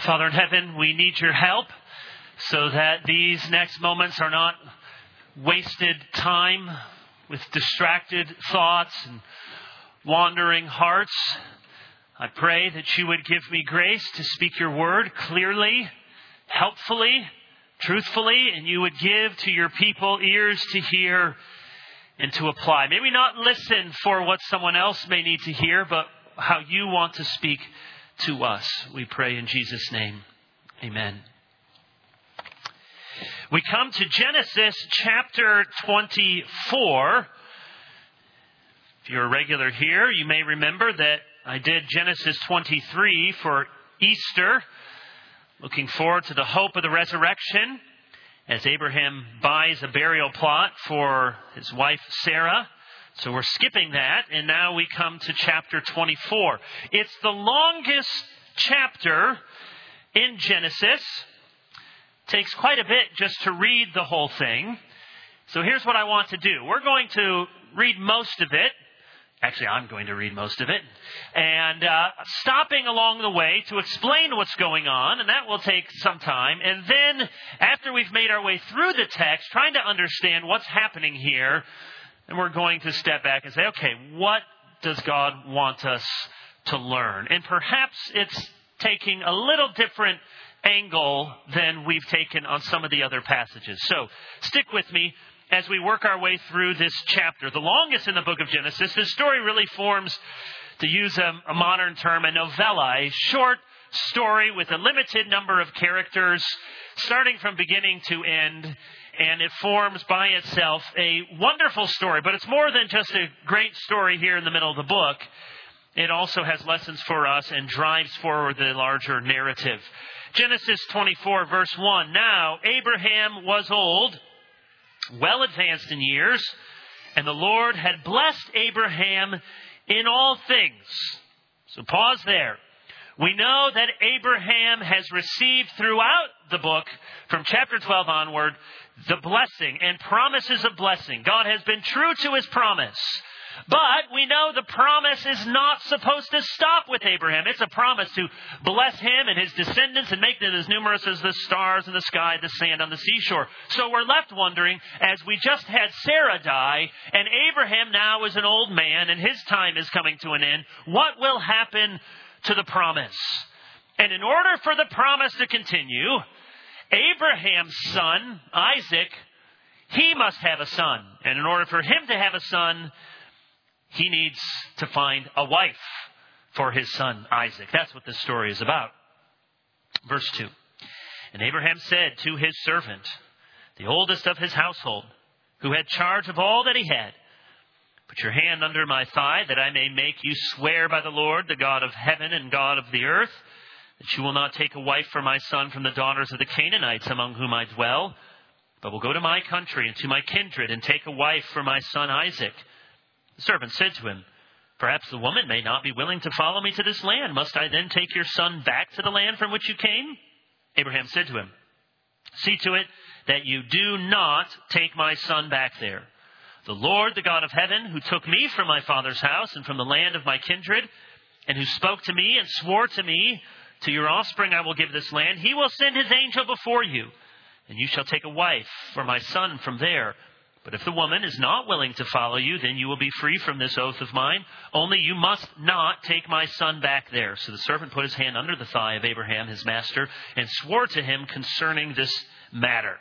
Father in heaven, we need your help so that these next moments are not wasted time with distracted thoughts and wandering hearts. I pray that you would give me grace to speak your word clearly, helpfully, truthfully, and you would give to your people ears to hear and to apply. May we not listen for what someone else may need to hear, but how you want to speak to us. We pray in Jesus' name. Amen. We come to Genesis chapter 24. If you're a regular here, you may remember that I did Genesis 23 for Easter, looking forward to the hope of the resurrection as Abraham buys a burial plot for his wife Sarah. So we're skipping that, and now we come to chapter 24. It's the longest chapter in Genesis. Takes quite a bit just to read the whole thing. So here's what I want to do. We're going to read most of it. Actually, I'm going to read most of it. And stopping along the way to explain what's going on, and that will take some time. And then, after we've made our way through the text, trying to understand what's happening here, and we're going to step back and say, okay, what does God want us to learn? And perhaps it's taking a little different angle than we've taken on some of the other passages. So stick with me as we work our way through this chapter. The longest in the book of Genesis. This story really forms, to use a modern term, a novella, a short story with a limited number of characters, starting from beginning to end. And it forms by itself a wonderful story. But it's more than just a great story here in the middle of the book. It also has lessons for us and drives forward the larger narrative. Genesis 24, verse 1. Now, Abraham was old, well advanced in years, and the Lord had blessed Abraham in all things. So pause there. We know that Abraham has received throughout the book, from chapter 12 onward, the blessing and promises of blessing. God has been true to his promise. But we know the promise is not supposed to stop with Abraham. It's a promise to bless him and his descendants and make them as numerous as the stars in the sky, the sand on the seashore. So we're left wondering, as we just had Sarah die, and Abraham now is an old man and his time is coming to an end, what will happen to the promise? And in order for the promise to continue, Abraham's son, Isaac, he must have a son. And in order for him to have a son, he needs to find a wife for his son Isaac. That's what this story is about. Verse 2. And Abraham said to his servant, the oldest of his household, who had charge of all that he had, put your hand under my thigh, that I may make you swear by the Lord, the God of heaven and God of the earth, that you will not take a wife for my son from the daughters of the Canaanites among whom I dwell, but will go to my country and to my kindred and take a wife for my son Isaac. The servant said to him, perhaps the woman may not be willing to follow me to this land. Must I then take your son back to the land from which you came? Abraham said to him, see to it that you do not take my son back there. The Lord, the God of heaven, who took me from my father's house and from the land of my kindred, and who spoke to me and swore to me, to your offspring I will give this land, he will send his angel before you, and you shall take a wife for my son from there. But if the woman is not willing to follow you, then you will be free from this oath of mine. Only you must not take my son back there. So the servant put his hand under the thigh of Abraham, his master, and swore to him concerning this matter.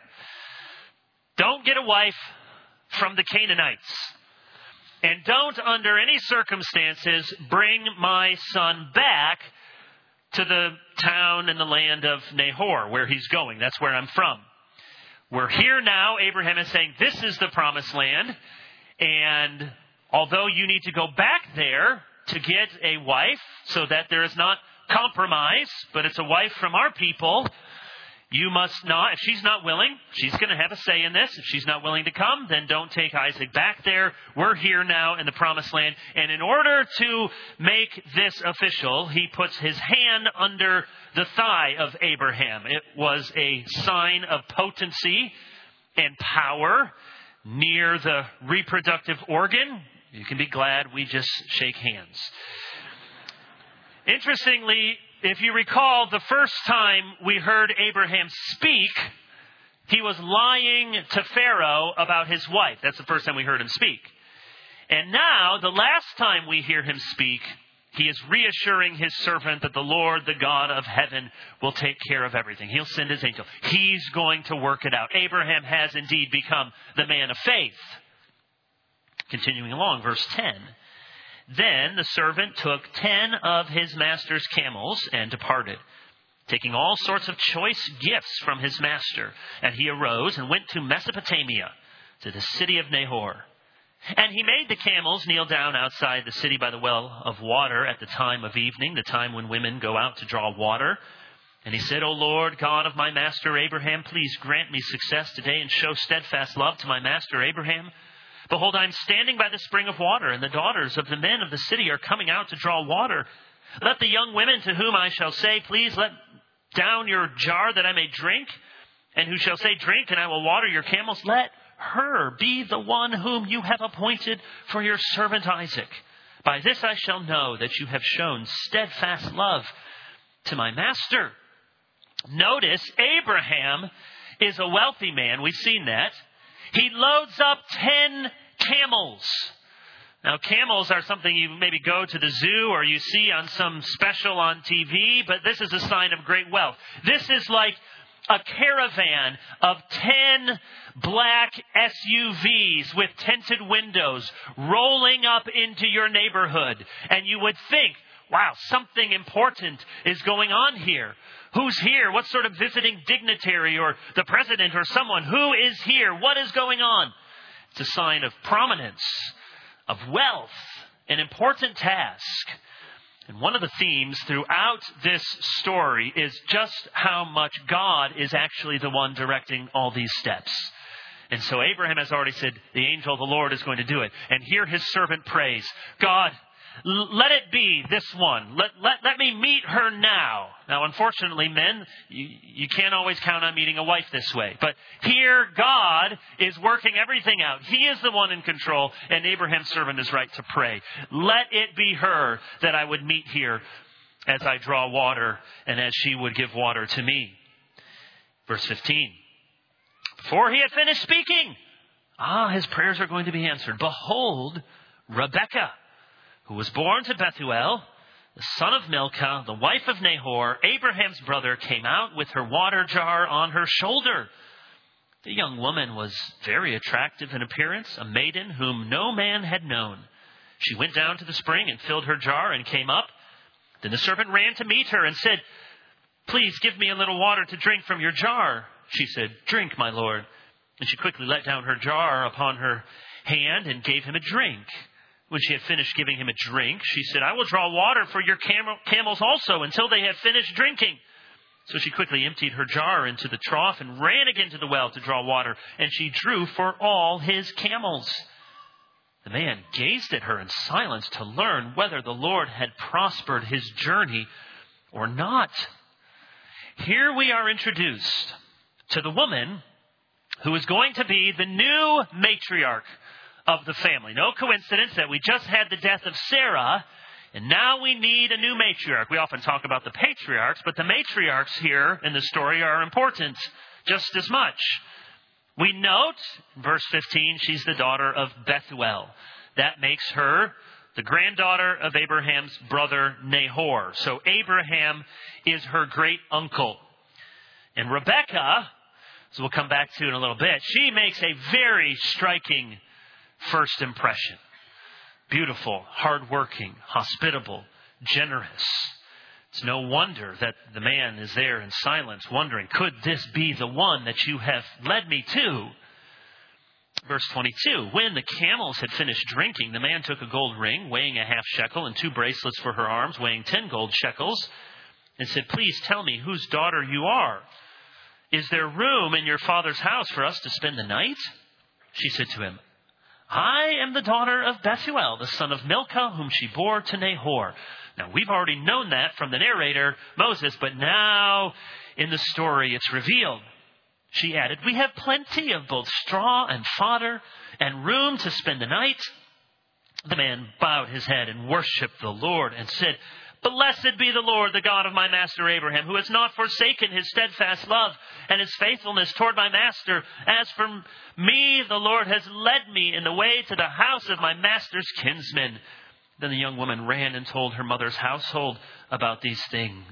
Don't get a wife from the Canaanites. And don't, under any circumstances, bring my son back to the town and the land of Nahor, where he's going. That's where I'm from. We're here now. Abraham is saying, this is the promised land. And although you need to go back there to get a wife so that there is not compromise, but it's a wife from our people, you must not, if she's not willing, she's going to have a say in this. If she's not willing to come, then don't take Isaac back there. We're here now in the promised land. And in order to make this official, he puts his hand under the thigh of Abraham. It was a sign of potency and power near the reproductive organ. You can be glad we just shake hands. Interestingly, If you recall, the first time we heard Abraham speak, he was lying to Pharaoh about his wife. That's the first time we heard him speak. And now, the last time we hear him speak, he is reassuring his servant that the Lord, the God of heaven, will take care of everything. He'll send his angel. He's going to work it out. Abraham has indeed become the man of faith. Continuing along, verse 10. Then the servant took 10 of his master's camels and departed, taking all sorts of choice gifts from his master. And he arose and went to Mesopotamia, to the city of Nahor. And he made the camels kneel down outside the city by the well of water at the time of evening, the time when women go out to draw water. And he said, O Lord, God of my master Abraham, please grant me success today and show steadfast love to my master Abraham. Behold, I am standing by the spring of water, and the daughters of the men of the city are coming out to draw water. Let the young women to whom I shall say, please let down your jar that I may drink, and who shall say, drink, and I will water your camels, let her be the one whom you have appointed for your servant Isaac. By this I shall know that you have shown steadfast love to my master. Notice, Abraham is a wealthy man. We've seen that. He loads up 10 camels. Now, camels are something you maybe go to the zoo or you see on some special on TV, but this is a sign of great wealth. This is like a caravan of 10 black SUVs with tinted windows rolling up into your neighborhood. And you would think, wow, something important is going on here. Who's here? What sort of visiting dignitary or the president or someone? Who is here? What is going on? It's a sign of prominence, of wealth, an important task. And one of the themes throughout this story is just how much God is actually the one directing all these steps. And so Abraham has already said, the angel of the Lord is going to do it. And here his servant prays, God, let it be this one. Let me meet her now. Now, unfortunately, men, you can't always count on meeting a wife this way. But here, God is working everything out. He is the one in control, and Abraham's servant is right to pray. Let it be her that I would meet here as I draw water and as she would give water to me. Verse 15. Before he had finished speaking, his prayers are going to be answered. Behold, Rebekah, who was born to Bethuel, the son of Milcah, the wife of Nahor, Abraham's brother, came out with her water jar on her shoulder. The young woman was very attractive in appearance, a maiden whom no man had known. She went down to the spring and filled her jar and came up. Then the servant ran to meet her and said, please give me a little water to drink from your jar. She said, drink, my lord. And she quickly let down her jar upon her hand and gave him a drink. When she had finished giving him a drink, she said, I will draw water for your camels also until they have finished drinking. So she quickly emptied her jar into the trough and ran again to the well to draw water, and she drew for all his camels. The man gazed at her in silence to learn whether the Lord had prospered his journey or not. Here we are introduced to the woman who is going to be the new matriarch of the family. No coincidence that we just had the death of Sarah, and now we need a new matriarch. We often talk about the patriarchs, but the matriarchs here in the story are important just as much. We note, in verse 15, she's the daughter of Bethuel. That makes her the granddaughter of Abraham's brother Nahor. So Abraham is her great uncle. And Rebekah, as we'll come back to in a little bit, she makes a very striking first impression. Beautiful, hardworking, hospitable, generous. It's no wonder that the man is there in silence, wondering, could this be the one that you have led me to? Verse 22, when the camels had finished drinking, the man took a gold ring weighing a half shekel and 2 bracelets for her arms weighing 10 gold shekels and said, please tell me whose daughter you are. Is there room in your father's house for us to spend the night? She said to him, I am the daughter of Bethuel, the son of Milcah, whom she bore to Nahor. Now, we've already known that from the narrator, Moses, but now in the story it's revealed. She added, we have plenty of both straw and fodder and room to spend the night. The man bowed his head and worshipped the Lord and said, Blessed be the Lord, the God of my master Abraham, who has not forsaken his steadfast love and his faithfulness toward my master. As for me, the Lord has led me in the way to the house of my master's kinsman." Then the young woman ran and told her mother's household about these things.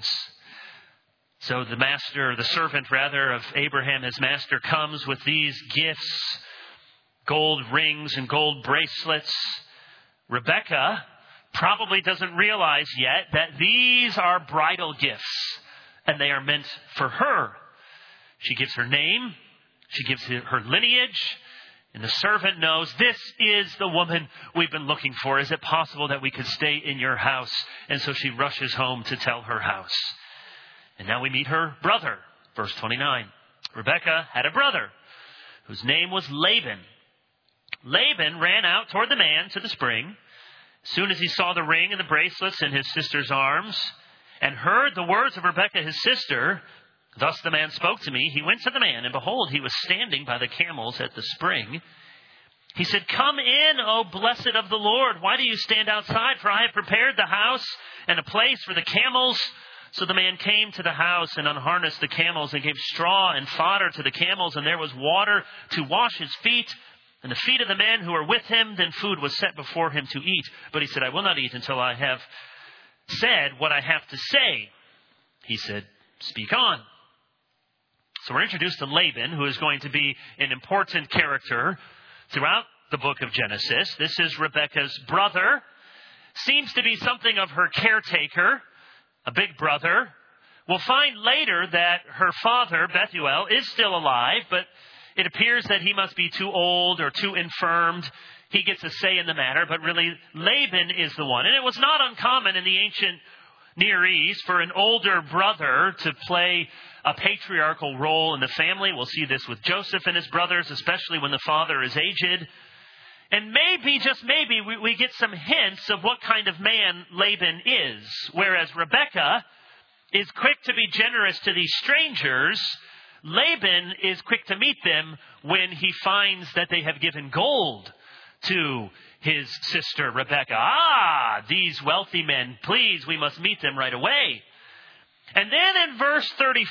So the servant of Abraham, his master, comes with these gifts, gold rings and gold bracelets. Rebekah probably doesn't realize yet that these are bridal gifts and they are meant for her. She gives her name, she gives her lineage, and the servant knows, this is the woman we've been looking for. Is it possible that we could stay in your house? And so she rushes home to tell her house. And now we meet her brother. Verse 29. Rebekah had a brother whose name was Laban. Laban ran out toward the man to the spring. As soon as he saw the ring and the bracelets in his sister's arms and heard the words of Rebekah, his sister, "Thus the man spoke to me," he went to the man, and behold, he was standing by the camels at the spring. He said, "Come in, O blessed of the Lord. Why do you stand outside? For I have prepared the house and a place for the camels." So the man came to the house and unharnessed the camels and gave straw and fodder to the camels, and there was water to wash his feet and the feet of the men who were with him. Then food was set before him to eat. But he said, "I will not eat until I have said what I have to say." He said, "Speak on." So we're introduced to Laban, who is going to be an important character throughout the book of Genesis. This is Rebekah's brother. Seems to be something of her caretaker, a big brother. We'll find later that her father, Bethuel, is still alive, but it appears that he must be too old or too infirmed. He gets a say in the matter, but really Laban is the one. And it was not uncommon in the ancient Near East for an older brother to play a patriarchal role in the family. We'll see this with Joseph and his brothers, especially when the father is aged. And maybe, just maybe, we get some hints of what kind of man Laban is. Whereas Rebekah is quick to be generous to these strangers, Laban is quick to meet them when he finds that they have given gold to his sister Rebekah. These wealthy men, please, we must meet them right away. And then in verse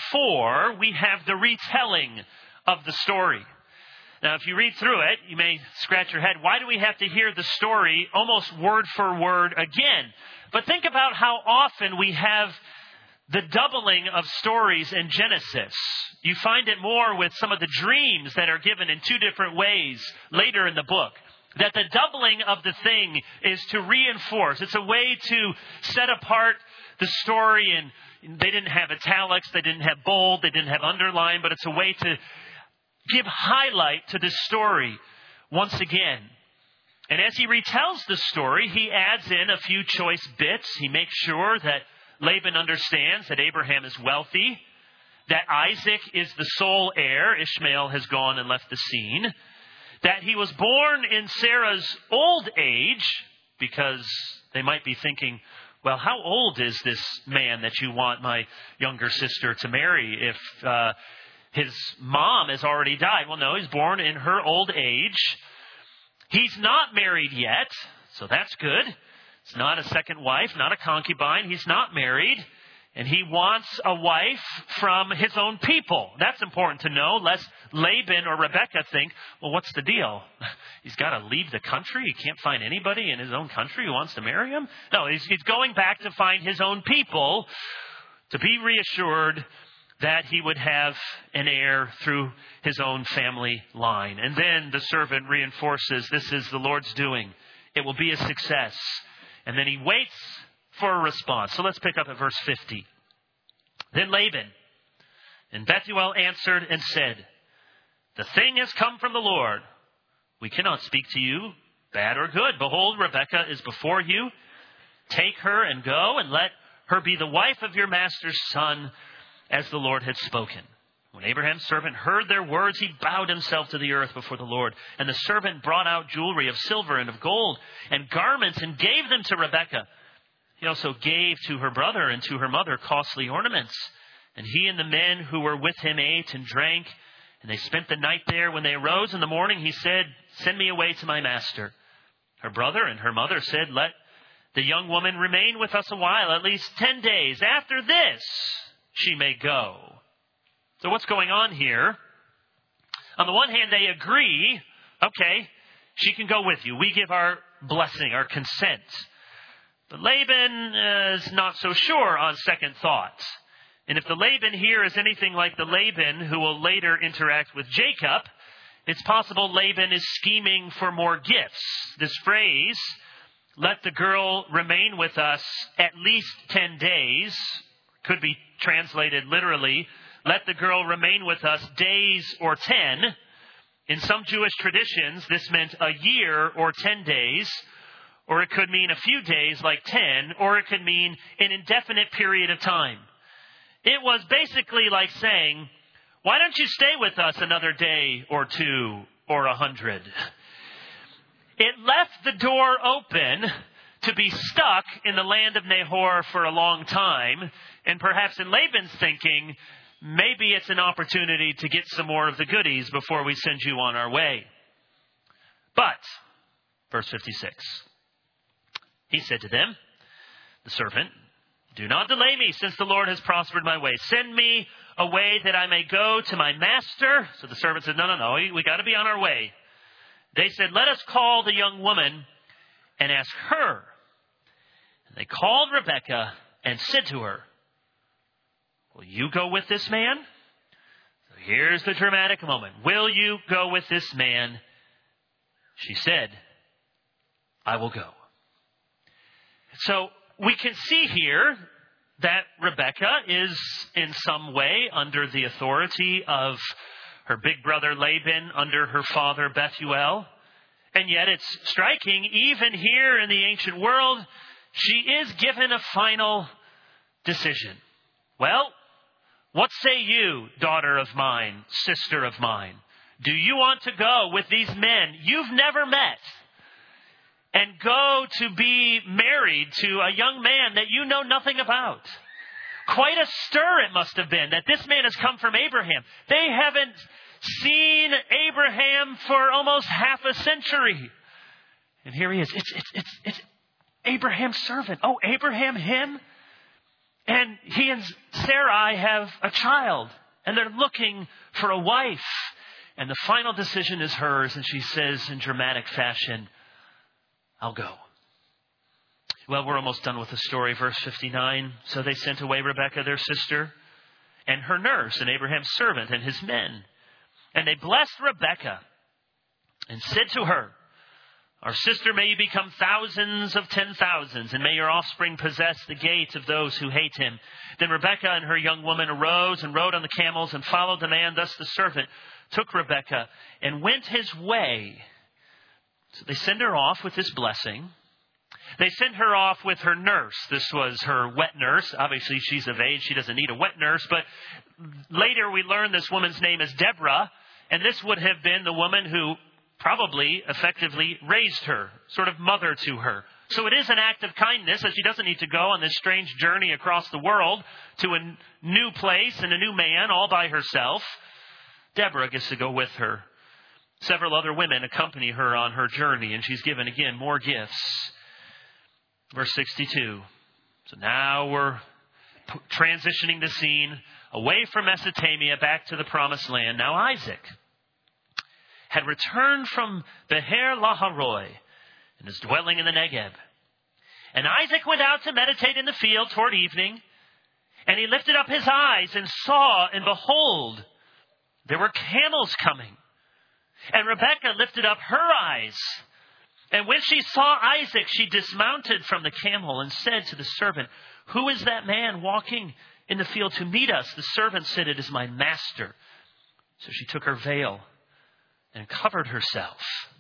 34, we have the retelling of the story. Now, if you read through it, you may scratch your head. Why do we have to hear the story almost word for word again? But think about how often we have the doubling of stories in Genesis. You find it more with some of the dreams that are given in two different ways later in the book. That the doubling of the thing is to reinforce. It's a way to set apart the story. And they didn't have italics, they didn't have bold, they didn't have underline, but it's a way to give highlight to this story once again. And as he retells the story, he adds in a few choice bits. He makes sure that Laban understands that Abraham is wealthy, that Isaac is the sole heir. Ishmael has gone and left the scene. That he was born in Sarah's old age, because they might be thinking, well, how old is this man that you want my younger sister to marry if his mom has already died? Well, no, he's born in her old age. He's not married yet, so that's good. It's not a second wife, not a concubine. He's not married. And he wants a wife from his own people. That's important to know, lest Laban or Rebekah think, well, what's the deal? He's got to leave the country? He can't find anybody in his own country who wants to marry him? No, he's going back to find his own people to be reassured that he would have an heir through his own family line. And then the servant reinforces, this is the Lord's doing. It will be a success. And then he waits for a response. So let's pick up at verse 50. Then Laban and Bethuel answered and said, "The thing has come from the Lord. We cannot speak to you, bad or good. Behold, Rebekah is before you. Take her and go, and let her be the wife of your master's son, as the Lord had spoken." When Abraham's servant heard their words, he bowed himself to the earth before the Lord. And the servant brought out jewelry of silver and of gold and garments and gave them to Rebekah. He also gave to her brother and to her mother costly ornaments. And he and the men who were with him ate and drank, and they spent the night there. When they arose in the morning, he said, "Send me away to my master." Her brother and her mother said, "Let The young woman remain with us a while, at least 10 days. After this, she may go. So what's going on here? On the one hand, they agree, okay, she can go with you. We give our blessing, our consent. But Laban is not so sure on second thought. And if the Laban here is anything like the Laban who will later interact with Jacob, it's possible Laban is scheming for more gifts. This phrase, let the girl remain with us at least 10 days, could be translated literally, let the girl remain with us days or 10. In some Jewish traditions, this meant a year or 10 days, or it could mean a few days like 10, or it could mean an indefinite period of time. It was basically like saying, why don't you stay with us another day or 2 or 100? It left the door open to be stuck in the land of Nahor for a long time, and perhaps in Laban's thinking, maybe it's an opportunity to get some more of the goodies before we send you on our way. But, verse 56, he said to them, the servant, do not delay me, since the Lord has prospered my way. Send me away that I may go to my master. So the servant said, no, we got to be on our way. They said, let us call the young woman and ask her. And they called Rebekah and said to her, will you go with this man? So here's the dramatic moment. Will you go with this man? She said, I will go. So we can see here that Rebekah is in some way under the authority of her big brother Laban, under her father Bethuel. And yet it's striking, even here in the ancient world, she is given a final decision. Well, what say you, daughter of mine, sister of mine? Do you want to go with these men you've never met and go to be married to a young man that you know nothing about? Quite a stir it must have been that this man has come from Abraham. They haven't seen Abraham for almost half a century. And here he is. It's Abraham's servant. Oh, Abraham, him? And he and Sarai have a child, and they're looking for a wife. And the final decision is hers, and she says in dramatic fashion, I'll go. Well, we're almost done with the story. Verse 59. So they sent away Rebekah, their sister, and her nurse, and Abraham's servant, and his men. And they blessed Rebekah and said to her, our sister, may you become thousands of 10,000s, and may your offspring possess the gates of those who hate him. Then Rebekah and her young woman arose and rode on the camels and followed the man. Thus the servant took Rebekah and went his way. So they send her off with this blessing. They send her off with her nurse. This was her wet nurse. Obviously, she's of age. She doesn't need a wet nurse. But later we learn this woman's name is Deborah. And this would have been the woman who probably effectively raised her, sort of mother to her. So it is an act of kindness, as she doesn't need to go on this strange journey across the world to a new place and a new man all by herself. Deborah gets to go with her. Several other women accompany her on her journey, and she's given, again, more gifts. Verse 62. So now we're transitioning the scene away from Mesopotamia back to the promised land. Now Isaac had returned from Beher Laharoi and is dwelling in the Negeb. And Isaac went out to meditate in the field toward evening, and he lifted up his eyes and saw, and behold, there were camels coming. And Rebekah lifted up her eyes, and when she saw Isaac, she dismounted from the camel and said to the servant, who is that man walking in the field to meet us? The servant said, it is my master. So she took her veil and covered herself.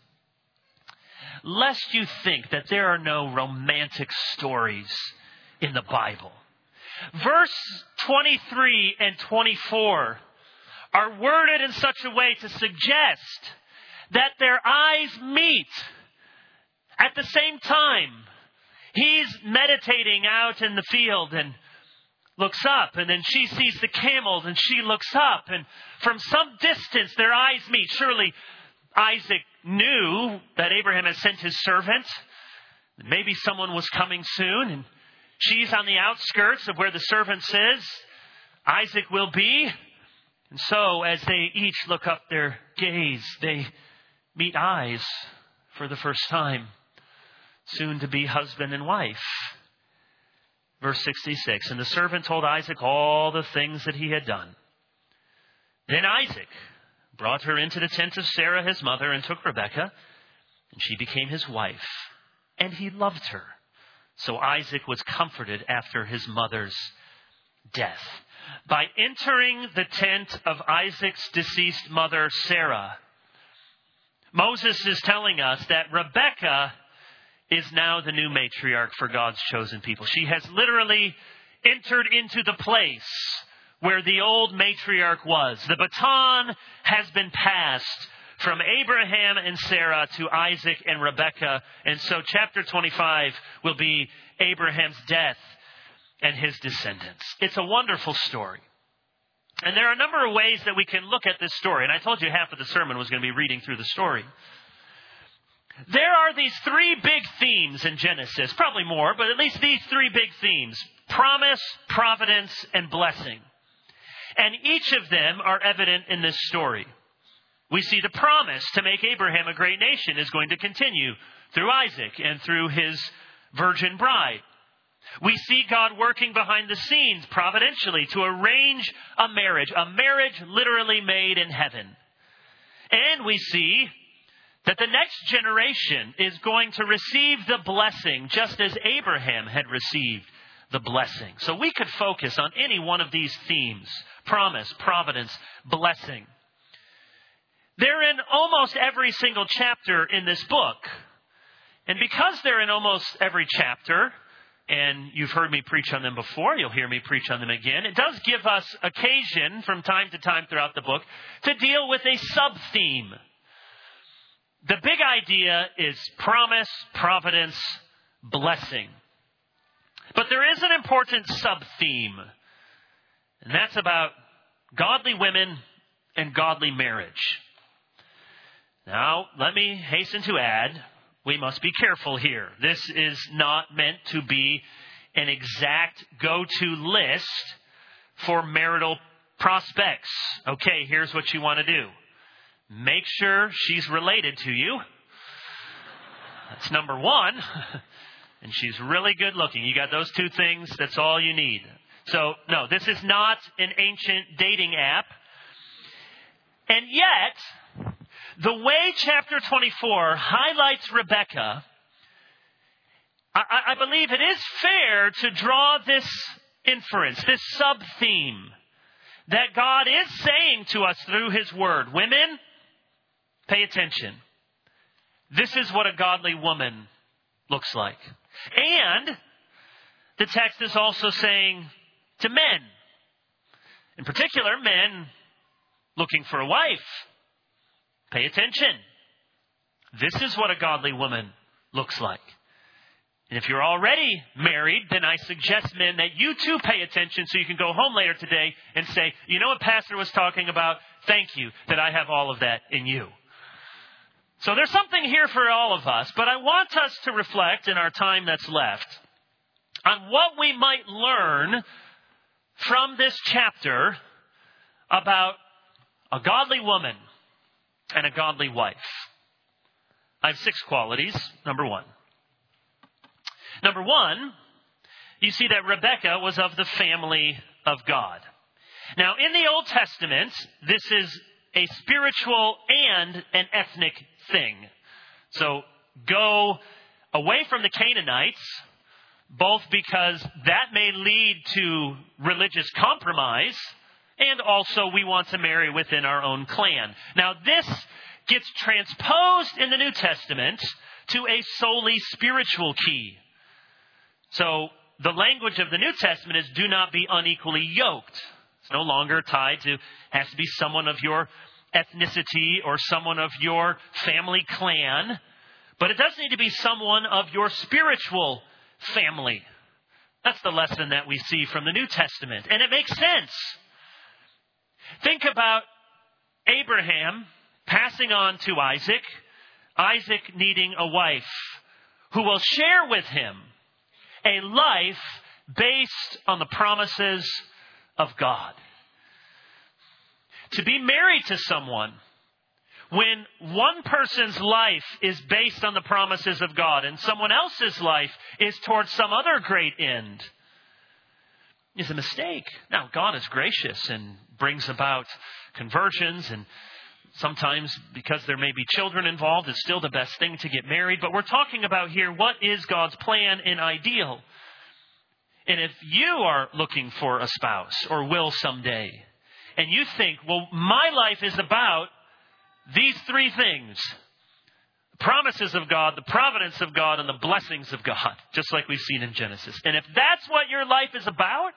Lest you think that there are no romantic stories in the Bible. Verse 23 and 24 are worded in such a way to suggest that their eyes meet at the same time. He's meditating out in the field and looks up, and then she sees the camels and she looks up, and from some distance their eyes meet. Surely Isaac knew that Abraham had sent his servant. Maybe someone was coming soon, and she's on the outskirts of where the servant says Isaac will be. And so as they each look up their gaze, they meet eyes for the first time, soon to be husband and wife. Verse 66, and the servant told Isaac all the things that he had done. Then Isaac brought her into the tent of Sarah, his mother, and took Rebekah, and she became his wife. And he loved her. So Isaac was comforted after his mother's death. By entering the tent of Isaac's deceased mother, Sarah, Moses is telling us that Rebekah is now the new matriarch for God's chosen people. She has literally entered into the place where the old matriarch was. The baton has been passed from Abraham and Sarah to Isaac and Rebekah. And so chapter 25 will be Abraham's death and his descendants. It's a wonderful story. And there are a number of ways that we can look at this story. And I told you half of the sermon was going to be reading through the story. There are these three big themes in Genesis, probably more, but at least these three big themes: promise, providence, and blessing. And each of them are evident in this story. We see the promise to make Abraham a great nation is going to continue through Isaac and through his virgin bride. We see God working behind the scenes providentially to arrange a marriage literally made in heaven. And we see that the next generation is going to receive the blessing just as Abraham had received the blessing. So we could focus on any one of these themes: promise, providence, blessing. They're in almost every single chapter in this book. And because they're in almost every chapter, and you've heard me preach on them before, you'll hear me preach on them again, it does give us occasion from time to time throughout the book to deal with a sub-theme. The big idea is promise, providence, blessing. But there is an important sub-theme, and that's about godly women and godly marriage. Now, let me hasten to add, we must be careful here. This is not meant to be an exact go-to list for marital prospects. Okay, here's what you want to do. Make sure she's related to you. That's number one. And she's really good looking. You got those two things, that's all you need. So, no, this is not an ancient dating app. And yet, the way chapter 24 highlights Rebekah, I believe it is fair to draw this inference, this sub-theme, that God is saying to us through His Word. Women, pay attention. This is what a godly woman looks like. And the text is also saying to men, in particular men looking for a wife, pay attention. This is what a godly woman looks like. And if you're already married, then I suggest, men, that you too pay attention so you can go home later today and say, you know what Pastor was talking about? Thank you that I have all of that in you. So there's something here for all of us, but I want us to reflect in our time that's left on what we might learn from this chapter about a godly woman and a godly wife. I have 6 qualities. Number one, you see that Rebekah was of the family of God. Now, in the Old Testament, this is a spiritual and an ethnic thing. So go away from the Canaanites, both because that may lead to religious compromise, and also we want to marry within our own clan. Now, this gets transposed in the New Testament to a solely spiritual key. So the language of the New Testament is do not be unequally yoked. It's no longer tied to, has to be someone of your ethnicity or someone of your family clan. But it does need to be someone of your spiritual family. That's the lesson that we see from the New Testament. And it makes sense. Think about Abraham passing on to Isaac, Isaac needing a wife who will share with him a life based on the promises of God. To be married to someone when one person's life is based on the promises of God and someone else's life is towards some other great end is a mistake. Now, God is gracious and brings about conversions, and sometimes because there may be children involved, it's still the best thing to get married. But we're talking about here, what is God's plan and ideal? And if you are looking for a spouse or will someday, and you think, well, my life is about these three things: the promises of God, the providence of God, and the blessings of God, just like we've seen in Genesis. And if that's what your life is about,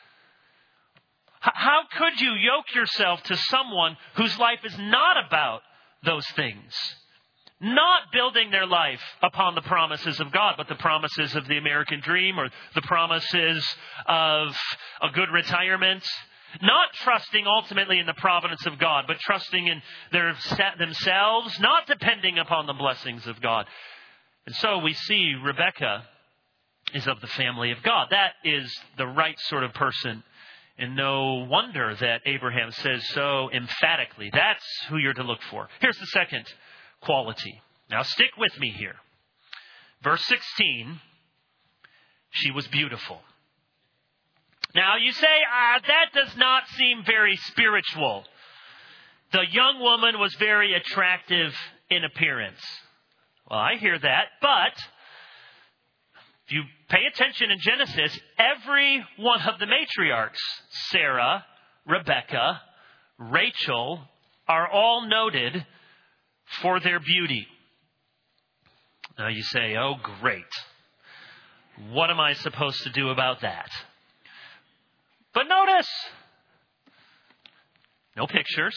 how could you yoke yourself to someone whose life is not about those things? Not building their life upon the promises of God, but the promises of the American dream or the promises of a good retirement. Not trusting ultimately in the providence of God, but trusting in themselves, not depending upon the blessings of God. And so we see Rebekah is of the family of God. That is the right sort of person. And no wonder that Abraham says so emphatically. That's who you're to look for. Here's the second quality. Now stick with me here. Verse 16, she was beautiful. Now you say, that does not seem very spiritual. The young woman was very attractive in appearance. Well, I hear that, but if you pay attention in Genesis, every one of the matriarchs, Sarah, Rebekah, Rachel, are all noted for their beauty. Now you say, oh great. What am I supposed to do about that? But notice, no pictures,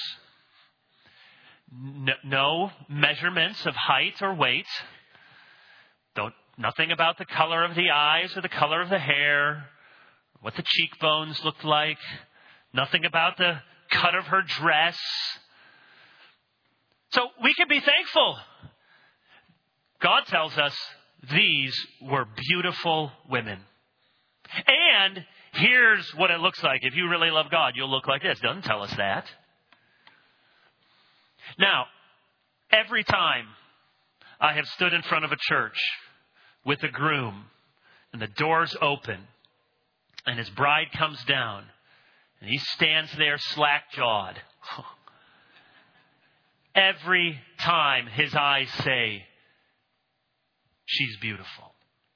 no measurements of height or weight, nothing about the color of the eyes or the color of the hair, what the cheekbones looked like, nothing about the cut of her dress. So we can be thankful. God tells us these were beautiful women. And here's what it looks like. If you really love God, you'll look like this. Doesn't tell us that. Now, every time I have stood in front of a church with a groom and the doors open and his bride comes down and he stands there slack-jawed, every time his eyes say, she's beautiful.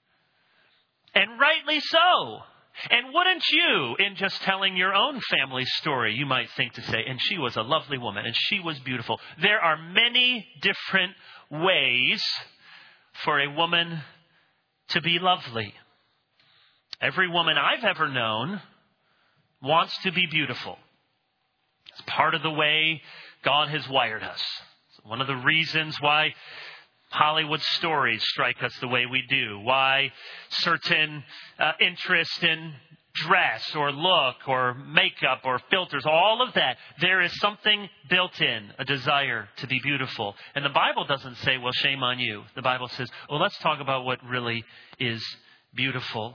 And rightly so. And wouldn't you, in just telling your own family story, you might think to say, and she was a lovely woman, and she was beautiful. There are many different ways for a woman to be lovely. Every woman I've ever known wants to be beautiful. It's part of the way God has wired us. It's one of the reasons why Hollywood stories strike us the way we do. Why certain interest in dress or look or makeup or filters, all of that. There is something built in, a desire to be beautiful. And the Bible doesn't say, well, shame on you. The Bible says, well, let's talk about what really is beautiful.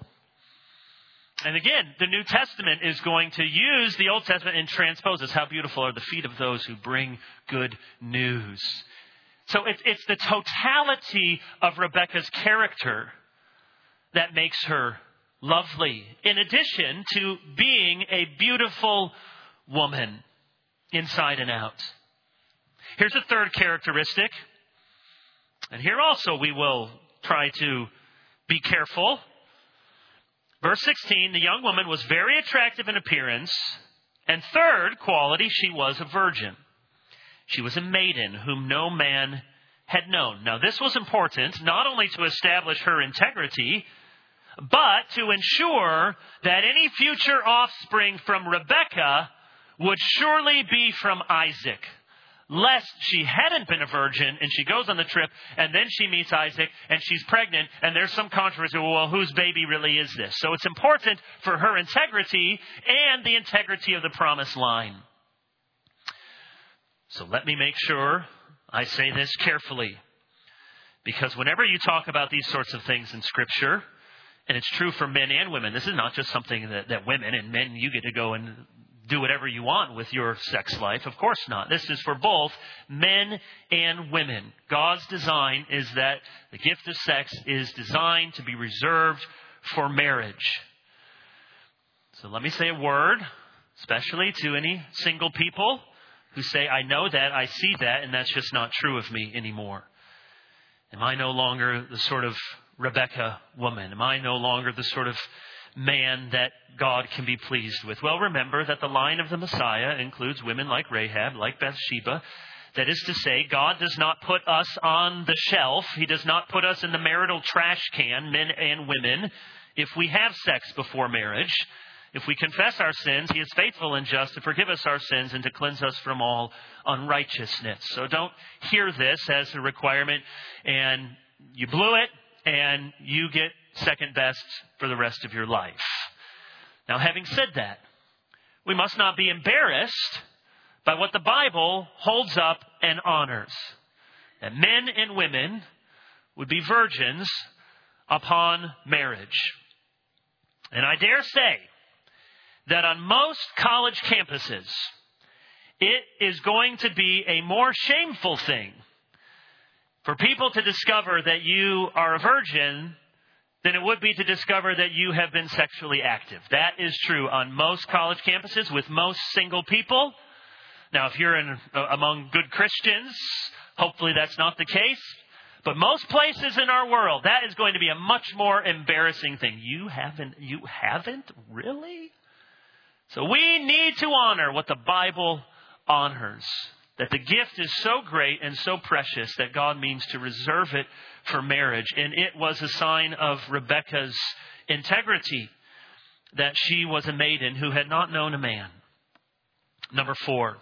And again, the New Testament is going to use the Old Testament and transpose us. How beautiful are the feet of those who bring good news. So it's the totality of Rebekah's character that makes her lovely, in addition to being a beautiful woman inside and out. Here's a third characteristic. And here also we will try to be careful. Verse 16, the young woman was very attractive in appearance. And third quality, she was a virgin. She was a maiden whom no man had known. Now, this was important not only to establish her integrity, but to ensure that any future offspring from Rebekah would surely be from Isaac. Lest she hadn't been a virgin and she goes on the trip and then she meets Isaac and she's pregnant and there's some controversy. Well, whose baby really is this? So it's important for her integrity and the integrity of the promised line. So let me make sure I say this carefully. Because whenever you talk about these sorts of things in Scripture, and it's true for men and women, this is not just something that women and men, you get to go and do whatever you want with your sex life. Of course not. This is for both men and women. God's design is that the gift of sex is designed to be reserved for marriage. So let me say a word, especially to any single people who say, I know that, I see that, and that's just not true of me anymore. Am I no longer the sort of Rebecca woman? Am I no longer the sort of man that God can be pleased with? Well, remember that the line of the Messiah includes women like Rahab, like Bathsheba. That is to say, God does not put us on the shelf. He does not put us in the marital trash can, men and women, if we have sex before marriage. If we confess our sins, He is faithful and just to forgive us our sins and to cleanse us from all unrighteousness. So don't hear this as a requirement and you blew it and you get second best for the rest of your life. Now, having said that, we must not be embarrassed by what the Bible holds up and honors. That men and women would be virgins upon marriage. And I dare say that on most college campuses, it is going to be a more shameful thing for people to discover that you are a virgin than it would be to discover that you have been sexually active. That is true on most college campuses with most single people. Now, if you're among good Christians, hopefully that's not the case. But most places in our world, that is going to be a much more embarrassing thing. You haven't? Really? So we need to honor what the Bible honors. That the gift is so great and so precious that God means to reserve it for marriage. And it was a sign of Rebekah's integrity that she was a maiden who had not known a man. Number 4.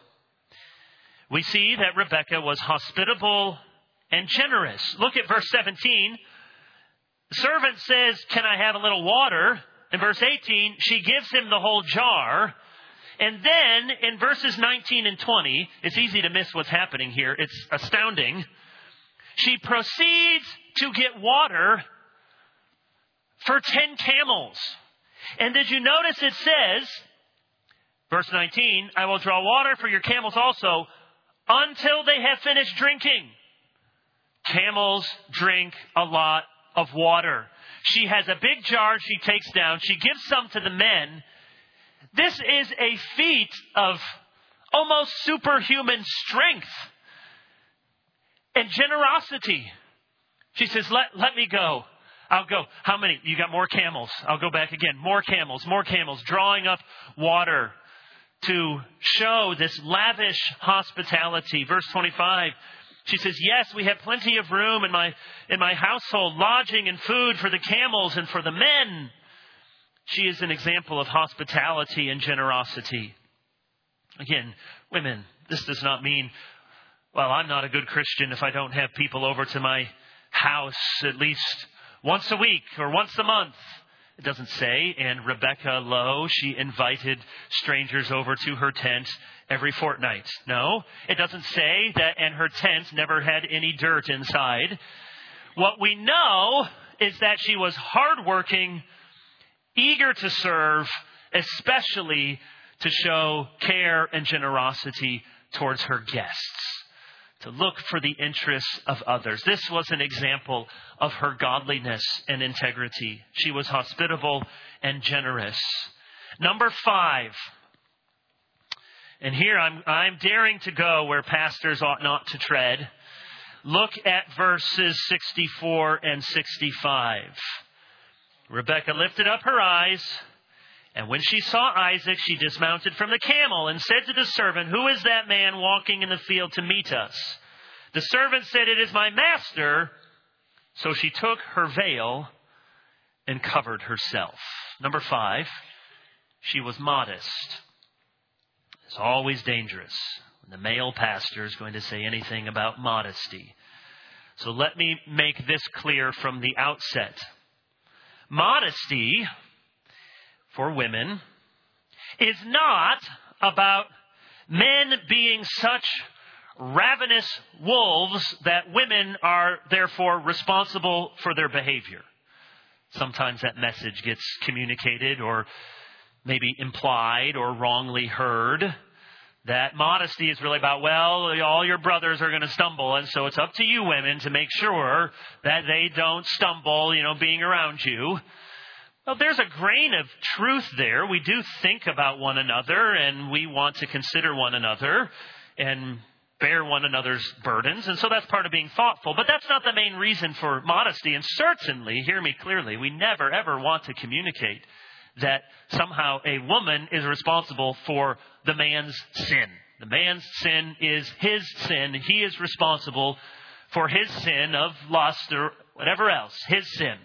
We see that Rebekah was hospitable and generous. Look at verse 17. The servant says, "Can I have a little water?" In verse 18, she gives him the whole jar. And then in verses 19 and 20, it's easy to miss what's happening here. It's astounding. She proceeds to get water for 10 camels. And did you notice it says, verse 19, "I will draw water for your camels also until they have finished drinking." Camels drink a lot of water. She has a big jar she takes down. She gives some to the men. This is a feat of almost superhuman strength and generosity. She says, let me go. I'll go. How many? You got more camels. I'll go back again. More camels, drawing up water to show this lavish hospitality. Verse 25. She says, "Yes, we have plenty of room in my household, lodging and food for the camels and for the men." She is an example of hospitality and generosity. Again, women, this does not mean, well, I'm not a good Christian if I don't have people over to my house at least once a week or once a month. It doesn't say. And Rebekah, lo, she invited strangers over to her tent every fortnight. No, it doesn't say that, and her tent never had any dirt inside. What we know is that she was hardworking, eager to serve, especially to show care and generosity towards her guests, to look for the interests of others. This was an example of her godliness and integrity. She was hospitable and generous. Number 5. And here I'm daring to go where pastors ought not to tread. Look at verses 64 and 65. Rebekah lifted up her eyes, and when she saw Isaac, she dismounted from the camel and said to the servant, "Who is that man walking in the field to meet us?" The servant said, "It is my master." So she took her veil and covered herself. Number 5, she was modest. It's always dangerous when the male pastor is going to say anything about modesty. So let me make this clear from the outset. Modesty for women is not about men being such ravenous wolves that women are therefore responsible for their behavior. Sometimes that message gets communicated or maybe implied or wrongly heard. That modesty is really about, well, all your brothers are going to stumble, and so it's up to you women to make sure that they don't stumble, being around you. Well, there's a grain of truth there. We do think about one another, and we want to consider one another and bear one another's burdens, and so that's part of being thoughtful. But that's not the main reason for modesty, and certainly, hear me clearly, we never ever want to communicate that somehow a woman is responsible for the man's sin. The man's sin is his sin. He is responsible for his sin of lust or whatever else, his sin.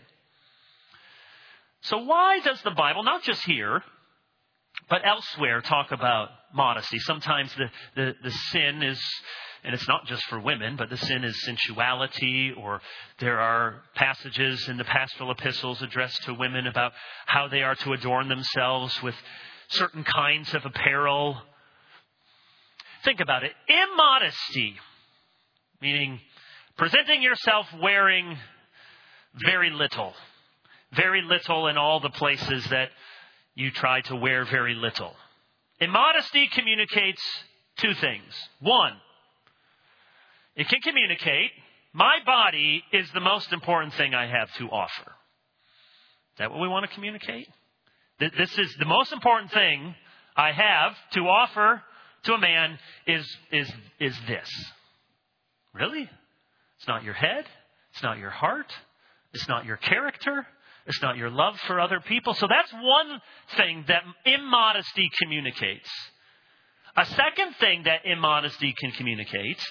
So why does the Bible, not just here, but elsewhere, talk about modesty? Sometimes the sin is, and it's not just for women, but the sin is sensuality, or there are passages in the pastoral epistles addressed to women about how they are to adorn themselves with certain kinds of apparel. Think about it. Immodesty, meaning presenting yourself wearing very little in all the places that you try to wear very little. Immodesty communicates two things. One, it can communicate, my body is the most important thing I have to offer. Is that what we want to communicate? This is the most important thing I have to offer to a man is this. Really? It's not your head. It's not your heart. It's not your character. It's not your love for other people. So that's one thing that immodesty communicates. A second thing that immodesty can communicate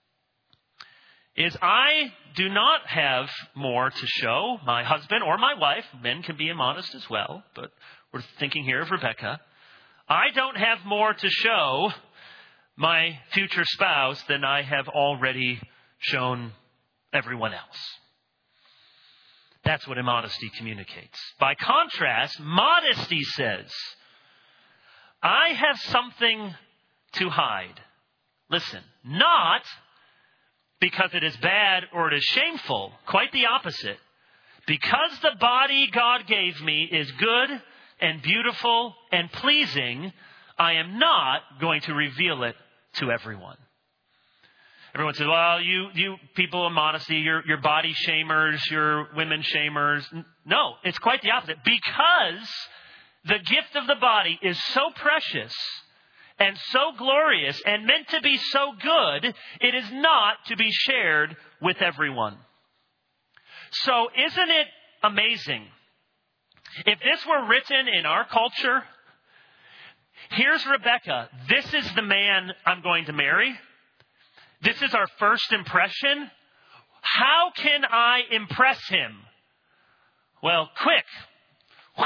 is I do not have more to show my husband or my wife. Men can be immodest as well, but we're thinking here of Rebecca. I don't have more to show my future spouse than I have already shown everyone else. That's what immodesty communicates. By contrast, modesty says, I have something to hide. Listen, not because it is bad or it is shameful. Quite the opposite. Because the body God gave me is good and beautiful and pleasing, I am not going to reveal it to everyone. Everyone says, well, you people of modesty, you're body shamers, you're women shamers. No, it's quite the opposite. Because the gift of the body is so precious and so glorious and meant to be so good, it is not to be shared with everyone. So isn't it amazing? If this were written in our culture, here's Rebecca. This is the man I'm going to marry. This is our first impression. How can I impress him? Well, quick.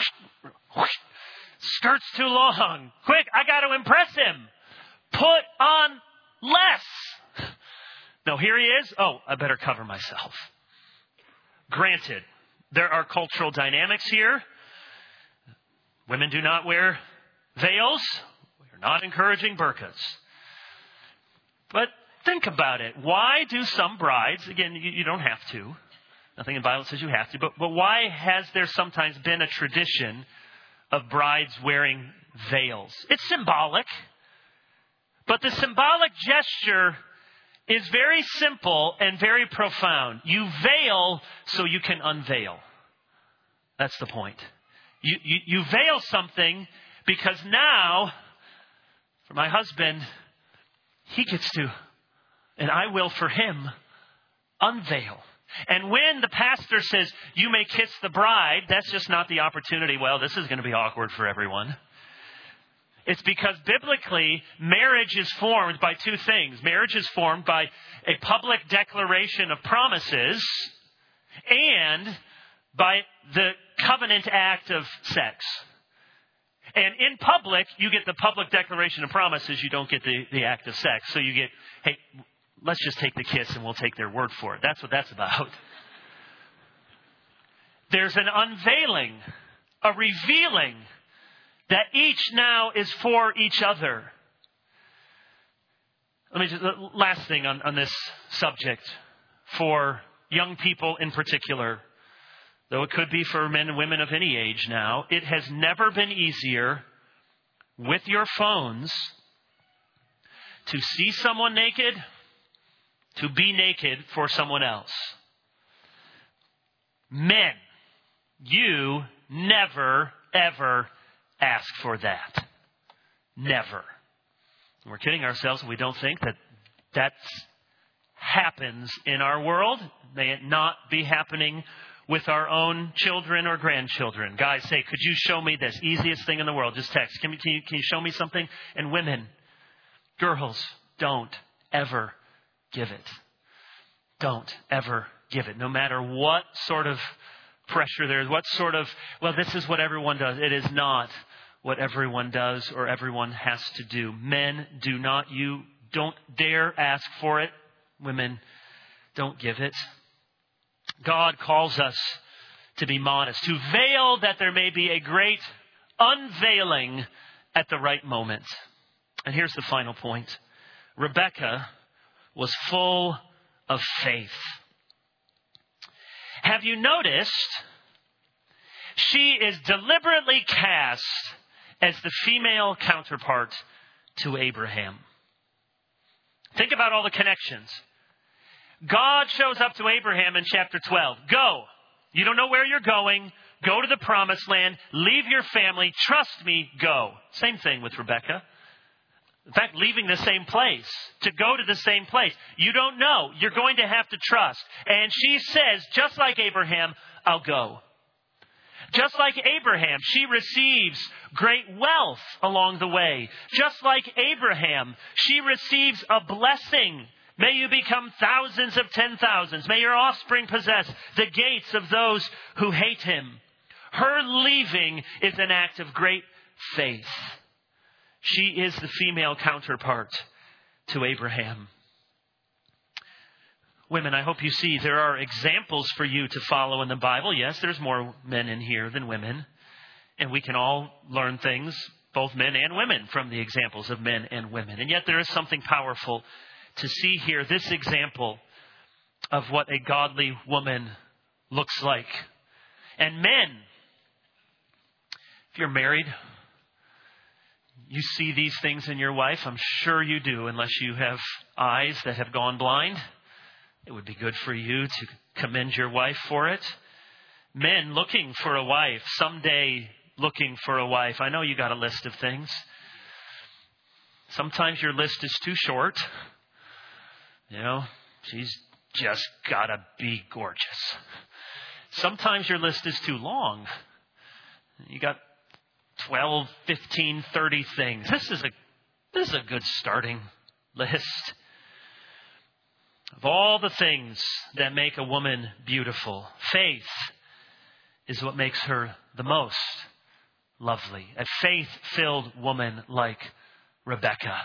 Skirt's too long. Quick, I got to impress him. Put on less. No, here he is. Oh, I better cover myself. Granted, there are cultural dynamics here. Women do not wear veils. We're not encouraging burqas. But think about it. Why do some brides, again, you don't have to. Nothing in the Bible says you have to. But why has there sometimes been a tradition of brides wearing veils? It's symbolic. But the symbolic gesture is very simple and very profound. You veil so you can unveil. That's the point. You veil something because now, for my husband, he gets to, and I will for him, unveil. And when the pastor says, you may kiss the bride, that's just not the opportunity. Well, this is going to be awkward for everyone. It's because biblically, marriage is formed by two things. Marriage is formed by a public declaration of promises and by the covenant act of sex. And in public, you get the public declaration of promises. You don't get the act of sex. So you get, hey, let's just take the kiss and we'll take their word for it. That's what that's about. There's an unveiling, a revealing that each now is for each other. Last thing on this subject for young people in particular, though it could be for men and women of any age now, it has never been easier with your phones to see someone naked, to be naked for someone else. Men, you never, ever ask for that. Never. We're kidding ourselves when we don't think that happens in our world. May it not be happening with our own children or grandchildren. Guys say, could you show me this? Easiest thing in the world. Just text. Can you show me something? And women, girls, don't ever give it. Don't ever give it. No matter what sort of pressure there is, what sort of, this is what everyone does. It is not what everyone does or everyone has to do. Men, you don't dare ask for it. Women, don't give it. God calls us to be modest, to veil that there may be a great unveiling at the right moment. And here's the final point. Rebekah was full of faith. Have you noticed she is deliberately cast as the female counterpart to Abraham? Think about all the connections. God shows up to Abraham in chapter 12. Go. You don't know where you're going. Go to the promised land. Leave your family. Trust me. Go. Same thing with Rebekah. In fact, leaving the same place. To go to the same place. You don't know. You're going to have to trust. And she says, just like Abraham, I'll go. Just like Abraham, she receives great wealth along the way. Just like Abraham, she receives a blessing. May you become thousands of 10,000s. May your offspring possess the gates of those who hate him. Her leaving is an act of great faith. She is the female counterpart to Abraham. Women, I hope you see there are examples for you to follow in the Bible. Yes, there's more men in here than women. And we can all learn things, both men and women, from the examples of men and women. And yet there is something powerful to see here, this example of what a godly woman looks like. And men, if you're married, you see these things in your wife. I'm sure you do, unless you have eyes that have gone blind. It would be good for you to commend your wife for it. Men looking for a wife, someday looking for a wife. I know you got a list of things. Sometimes your list is too short. You know, she's just got to be gorgeous. Sometimes your list is too long. You got 12, 15, 30 things. This is a good starting list. Of all the things that make a woman beautiful, faith is what makes her the most lovely. A faith-filled woman like Rebekah.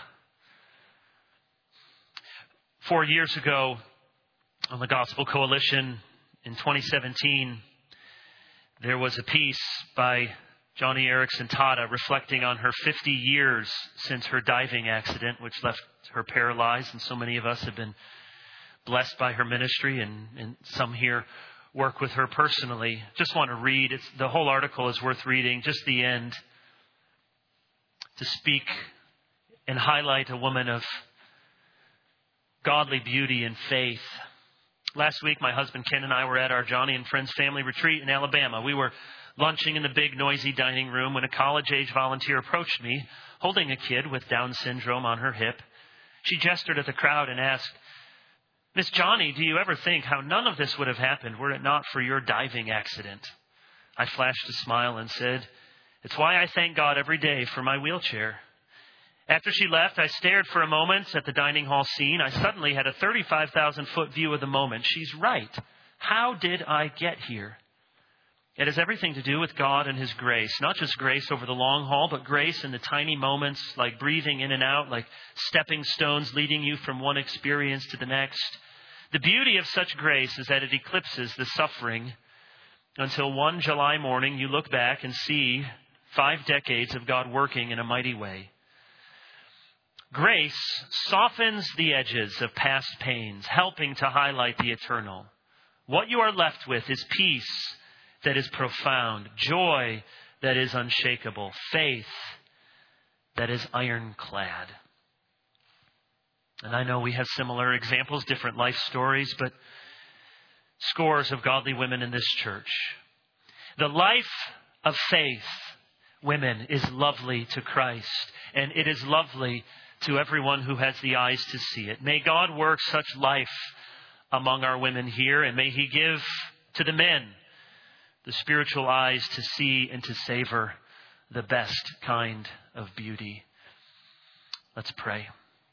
4 years ago, on the Gospel Coalition in 2017, there was a piece by Joni Eareckson Tada reflecting on her 50 years since her diving accident, which left her paralyzed. And so many of us have been blessed by her ministry, and some here work with her personally. Just want to read. The whole article is worth reading, just the end, to speak and highlight a woman of godly beauty and faith. Last week, my husband Ken and I were at our Johnny and Friends family retreat in Alabama. We were lunching in the big, noisy dining room when a college-age volunteer approached me, holding a kid with Down syndrome on her hip. She gestured at the crowd and asked, "Miss Johnny, do you ever think how none of this would have happened were it not for your diving accident?" I flashed a smile and said, "It's why I thank God every day for my wheelchair." After she left, I stared for a moment at the dining hall scene. I suddenly had a 35,000-foot view of the moment. She's right. How did I get here? It has everything to do with God and His grace. Not just grace over the long haul, but grace in the tiny moments, like breathing in and out, like stepping stones leading you from one experience to the next. The beauty of such grace is that it eclipses the suffering until one July morning you look back and see 5 decades of God working in a mighty way. Grace softens the edges of past pains, helping to highlight the eternal. What you are left with is peace that is profound, joy that is unshakable, faith that is ironclad. And I know we have similar examples, different life stories, but scores of godly women in this church. The life of faith, women, is lovely to Christ, and it is lovely to everyone who has the eyes to see it. May God work such life among our women here, and may He give to the men the spiritual eyes to see and to savor the best kind of beauty. Let's pray.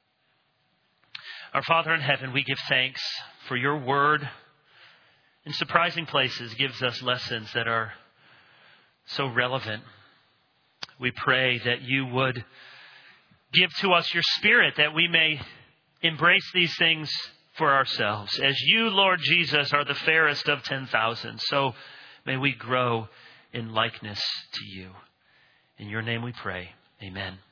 Our Father in heaven, we give thanks for your word. In surprising places, gives us lessons that are so relevant. We pray that you would give to us your Spirit, that we may embrace these things for ourselves. As you, Lord Jesus, are the fairest of 10,000, so may we grow in likeness to you. In your name we pray. Amen.